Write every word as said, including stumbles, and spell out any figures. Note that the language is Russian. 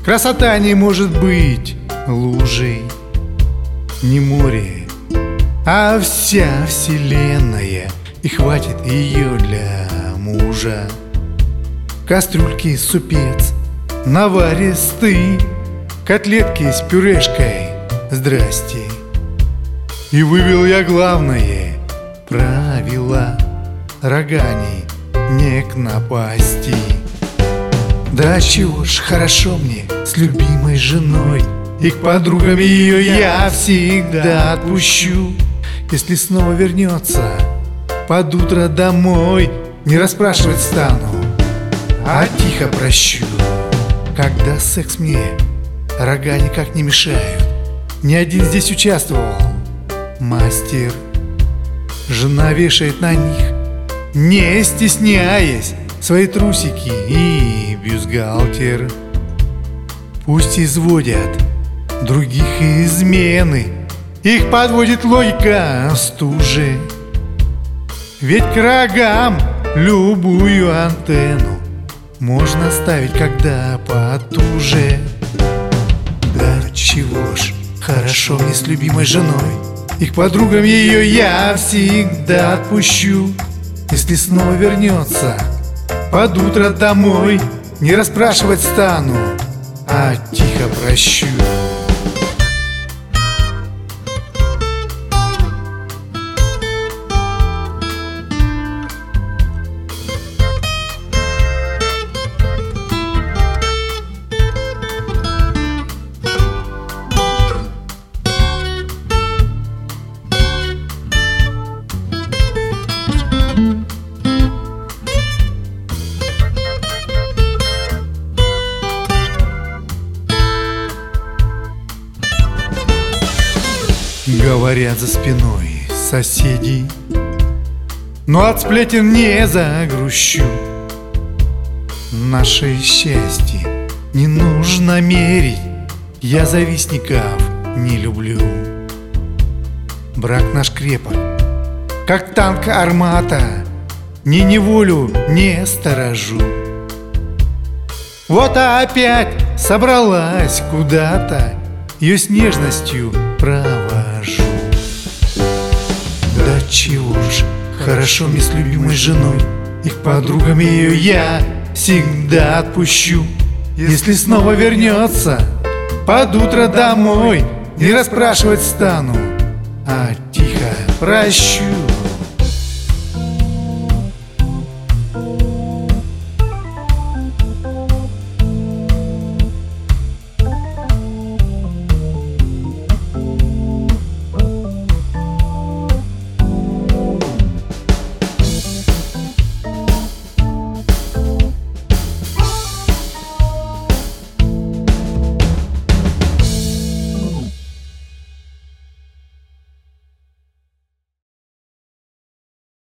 Красота не может быть лужей, не море, а вся вселенная, и хватит ее для мужа. Кастрюльки супец наваристый, котлетки с пюрешкой, здрасте. И вывел я главное правило: роганей не к напасти. Да чего ж хорошо мне с любимой женой, и к подругам ее я всегда отпущу. Если снова вернется под утро домой, не расспрашивать стану, а тихо прощу. Когда секс мне рога никак не мешают, ни один здесь участвовал мастер. Жена вешает на них, не стесняясь, свои трусики и бюстгальтер. Пусть изводят других измены, их подводит логика стужи. Ведь к рогам любую антенну можно ставить, когда потуже. Да чего ж хорошо мне с любимой женой, и к подругам ее я всегда отпущу. Если снова вернется под утро домой, не расспрашивать стану, а тихо прощу. Говорят за спиной соседи, но от сплетен не загрущу. Наше счастье не нужно мерить, я завистников не люблю. Брак наш крепок, как танк Армата, ни неволю не сторожу. Вот опять собралась куда-то, ее с нежностью провожу. Да чего ж хорошо мне с любимой женой, и к подругам ее я всегда отпущу. Если снова вернется под утро домой, не расспрашивать стану, а тихо прощу.